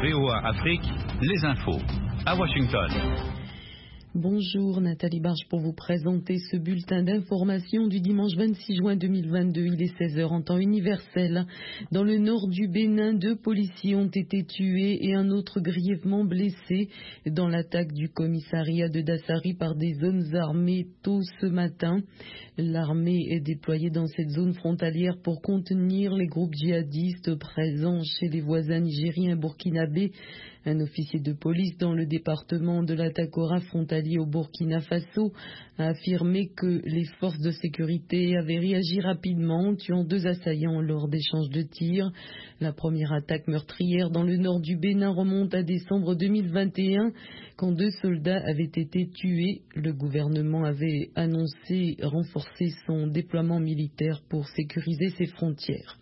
VOA Afrique, les infos. À Washington. Bonjour, Nathalie Barge pour vous présenter ce bulletin d'information du dimanche 26 juin 2022. Il est 16h en temps universel. Dans le nord du Bénin, 2 policiers ont été tués et un autre grièvement blessé dans l'attaque du commissariat de Dassari par des hommes armés tôt ce matin. L'armée est déployée dans cette zone frontalière pour contenir les groupes djihadistes présents chez les voisins nigériens et burkinabés. Un officier de police dans le département de la Takora frontalier au Burkina Faso a affirmé que les forces de sécurité avaient réagi rapidement, tuant 2 assaillants lors d'échanges de tirs. La première attaque meurtrière dans le nord du Bénin remonte à décembre 2021, quand 2 soldats avaient été tués. Le gouvernement avait annoncé renforcer son déploiement militaire pour sécuriser ses frontières.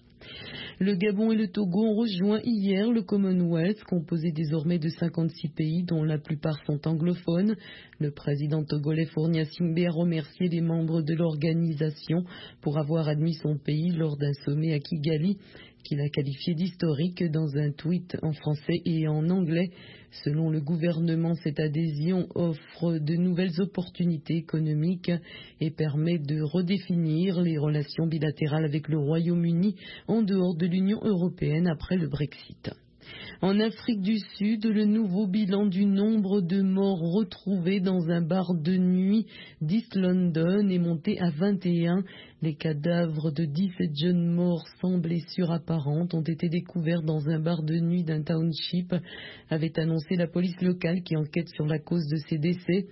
Le Gabon et le Togo ont rejoint hier le Commonwealth, composé désormais de 56 pays dont la plupart sont anglophones. Le président togolais Fournia Singbe a remercié les membres de l'organisation pour avoir admis son pays lors d'un sommet à Kigali, qu'il a qualifié d'historique dans un tweet en français et en anglais. Selon le gouvernement, cette adhésion offre de nouvelles opportunités économiques et permet de redéfinir les relations bilatérales avec le Royaume-Uni en dehors de l'Union européenne après le Brexit. En Afrique du Sud, le nouveau bilan du nombre de morts retrouvés dans un bar de nuit d'East London est monté à 21. Les cadavres de 17 jeunes morts sans blessure apparente ont été découverts dans un bar de nuit d'un township, avait annoncé la police locale qui enquête sur la cause de ces décès.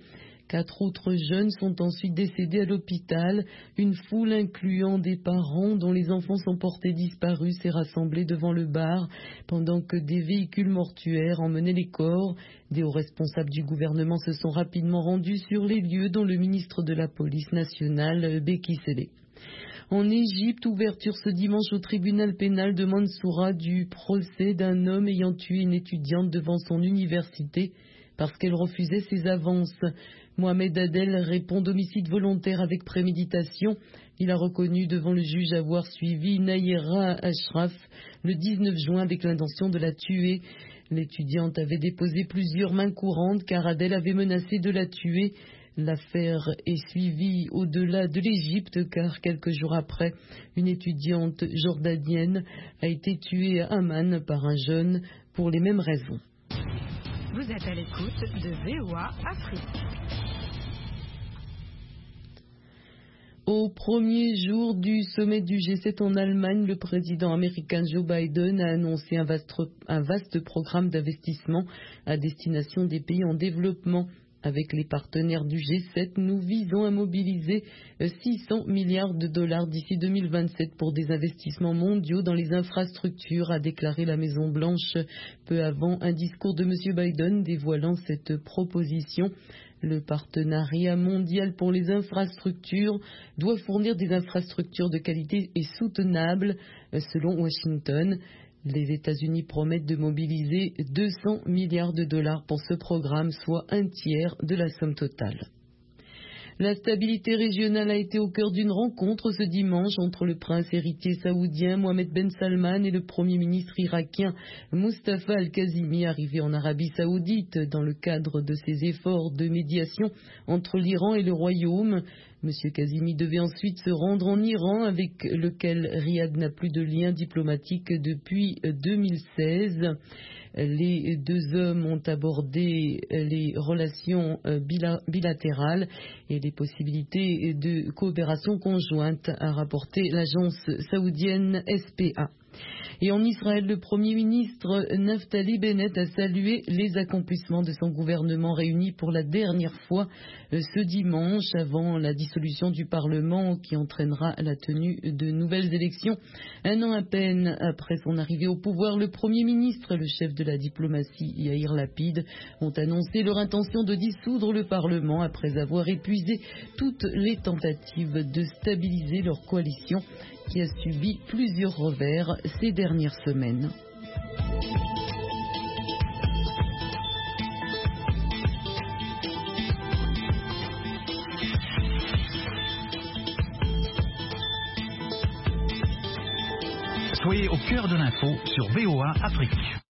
4 autres jeunes sont ensuite décédés à l'hôpital. Une foule incluant des parents dont les enfants sont portés disparus s'est rassemblée devant le bar pendant que des véhicules mortuaires emmenaient les corps. Des hauts responsables du gouvernement se sont rapidement rendus sur les lieux, dont le ministre de la police nationale, Beki Sele. En Égypte, ouverture ce dimanche au tribunal pénal de Mansoura du procès d'un homme ayant tué une étudiante devant son université parce qu'elle refusait ses avances. Mohamed Adel répond d'homicide volontaire avec préméditation. Il a reconnu devant le juge avoir suivi Nayera Ashraf le 19 juin avec l'intention de la tuer. L'étudiante avait déposé plusieurs mains courantes car Adel avait menacé de la tuer. L'affaire est suivie au-delà de l'Égypte car quelques jours après, une étudiante jordanienne a été tuée à Amman par un jeune pour les mêmes raisons. Vous êtes à l'écoute de VOA Afrique. Au premier jour du sommet du G7 en Allemagne, le président américain Joe Biden a annoncé un vaste programme d'investissement à destination des pays en développement. Avec les partenaires du G7, nous visons à mobiliser 600 milliards de dollars d'ici 2027 pour des investissements mondiaux dans les infrastructures, a déclaré la Maison-Blanche peu avant un discours de M. Biden dévoilant cette proposition. Le partenariat mondial pour les infrastructures doit fournir des infrastructures de qualité et soutenables, selon Washington. Les États-Unis promettent de mobiliser 200 milliards de dollars pour ce programme, soit un tiers de la somme totale. La stabilité régionale a été au cœur d'une rencontre ce dimanche entre le prince héritier saoudien Mohamed Ben Salman et le premier ministre irakien Mustafa Al-Kazimi, arrivé en Arabie Saoudite dans le cadre de ses efforts de médiation entre l'Iran et le Royaume. M. Kazimi devait ensuite se rendre en Iran, avec lequel Riyad n'a plus de lien diplomatique depuis 2016. Les 2 hommes ont abordé les relations bilatérales et les possibilités de coopération conjointe, a rapporté l'agence saoudienne SPA. Et en Israël, le Premier ministre Naftali Bennett a salué les accomplissements de son gouvernement réuni pour la dernière fois ce dimanche avant la dissolution du Parlement qui entraînera la tenue de nouvelles élections. 1 an à peine après son arrivée au pouvoir, le Premier ministre et le chef de la diplomatie Yair Lapid ont annoncé leur intention de dissoudre le Parlement après avoir épuisé toutes les tentatives de stabiliser leur coalition qui a subi plusieurs revers ces dernières semaines. Soyez au cœur de l'info sur VOA Afrique.